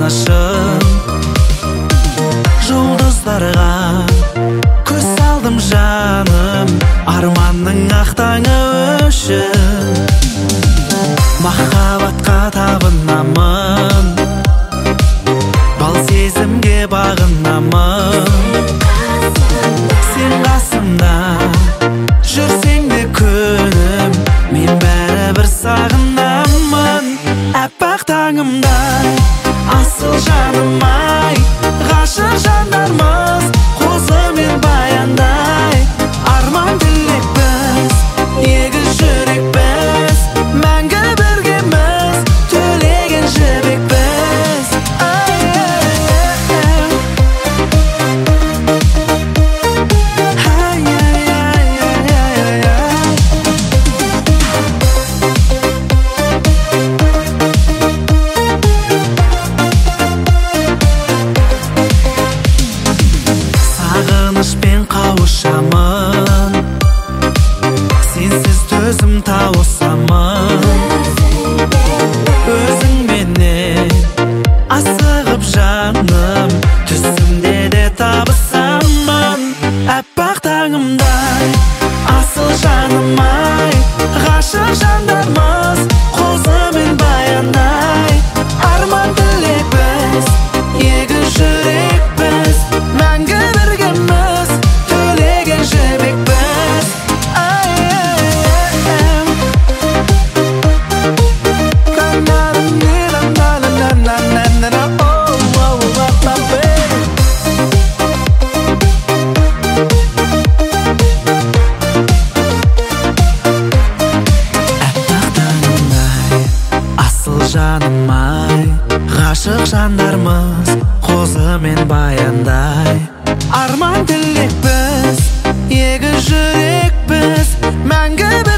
сағынышым. Жұлдыздарға көз салдым жаным, арманның ақтаңы үшін. Махаббатқа табынамын, бал сезімге бағынамын. Сен қасымда жүрсең де күнім, мен бәрібір сағынамын. Әппақ таңымдай, асыл жаным-ай, ғашық жандармыз, қозы мен баяндай. Арман тілекпіз, егіз жүрекпіз, мәңгі біргеміз, төлеген жібекпіз. Сағынышпен қауышамын, сенсіз төзім тауысамын. Өзіңменен асығып жаным, түсімде де табысамын. Әппақ таңымдай, асыл жаным-ай, ғашық жандармыз, қозы мен баяндай. Арман тілекпіз, егіз жүрекпіз, мәңгі біргеміз, төлеген жібекпіз. Жаным-ай, ғашық жандармыз, қозы мен баяндай. Арман тілекпіз, егіз жүрекпіз, мәңгі